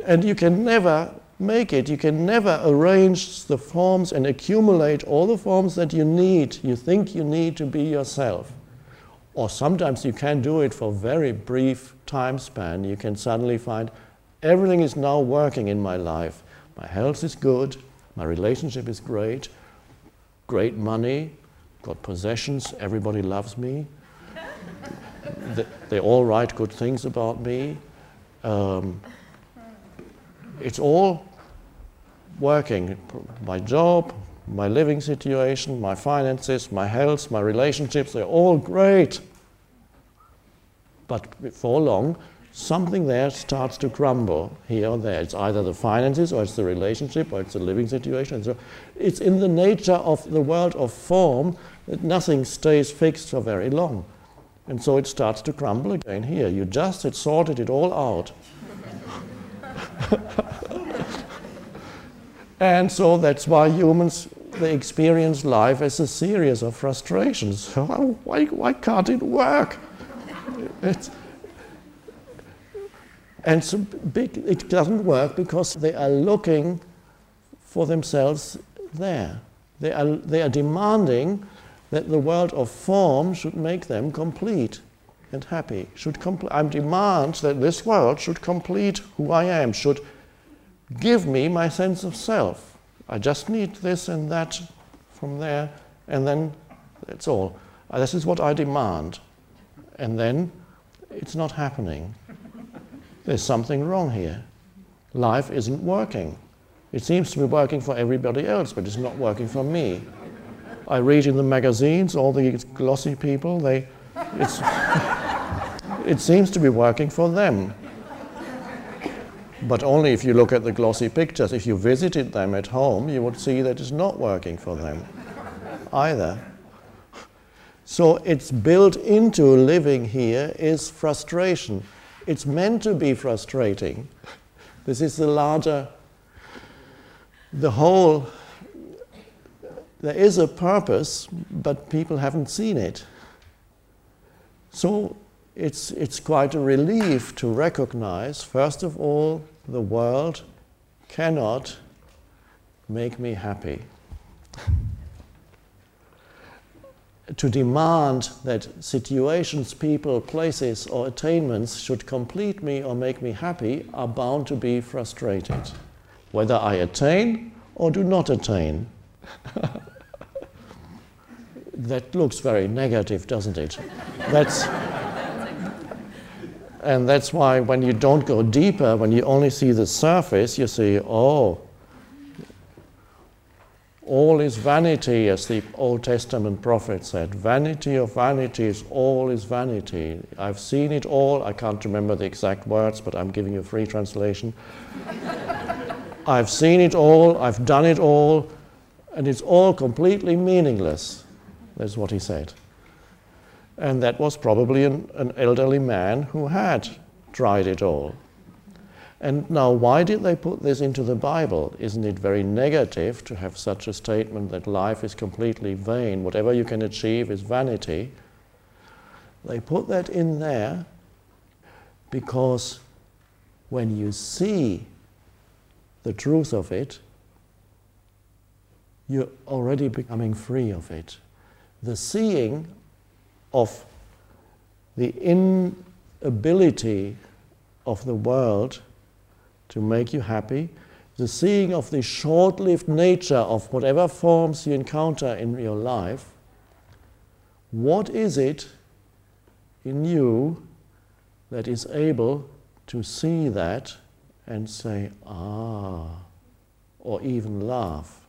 And you can never make it, you can never arrange the forms and accumulate all the forms that you need, you think you need to be yourself. Or sometimes you can do it for a very brief time span. You can suddenly find everything is now working in my life. My health is good, my relationship is great, great money, got possessions, everybody loves me. They all write good things about me. It's all working. My job, my living situation, my finances, my health, my relationships, they're all great. But before long, something there starts to crumble here or there. It's either the finances, or it's the relationship, or it's the living situation. So it's in the nature of the world of form that nothing stays fixed for very long. And so it starts to crumble again here. You just had sorted it all out. And so that's why humans, they experience life as a series of frustrations. Why can't it work? And so it doesn't work because they are looking for themselves there. They are demanding that the world of form should make them complete and happy. I demand that this world should complete who I am, should give me my sense of self. I just need this and that from there, and then that's all. This is what I demand. And then it's not happening. There's something wrong here. Life isn't working. It seems to be working for everybody else, but it's not working for me. I read in the magazines, all the glossy people, it seems to be working for them. But only if you look at the glossy pictures. If you visited them at home, you would see that it's not working for them either. So it's built into living here is frustration. It's meant to be frustrating. This is the whole, there is a purpose, but people haven't seen it. So it's quite a relief to recognize, first of all, the world cannot make me happy. To demand that situations, people, places, or attainments should complete me or make me happy are bound to be frustrated, whether I attain or do not attain. That looks very negative, doesn't it? And that's why when you don't go deeper, when you only see the surface, you see, oh, all is vanity, as the Old Testament prophet said. Vanity of vanities, all is vanity. I've seen it all. I can't remember the exact words, but I'm giving you a free translation. I've seen it all, I've done it all, and it's all completely meaningless. That's what he said. And that was probably an elderly man who had tried it all. And now, why did they put this into the Bible? Isn't it very negative to have such a statement that life is completely vain, whatever you can achieve is vanity? They put that in there because when you see the truth of it, you're already becoming free of it. The seeing of the inability of the world to make you happy, the seeing of the short-lived nature of whatever forms you encounter in your life, what is it in you that is able to see that and say, ah, or even laugh?